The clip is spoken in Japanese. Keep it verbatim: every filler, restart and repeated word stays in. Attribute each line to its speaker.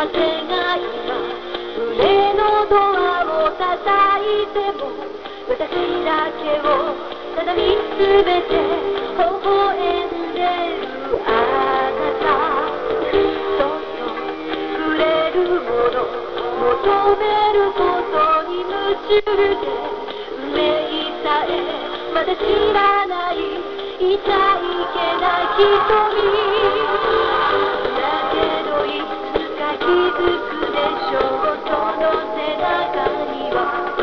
Speaker 1: 風が今胸のドアを叩いても私だけをただ見つめて微笑んでるあなたそっと触れるもの求めることに夢中で運命さえまだ知らない痛いけな瞳だけどいつか気づくでしょうその背中には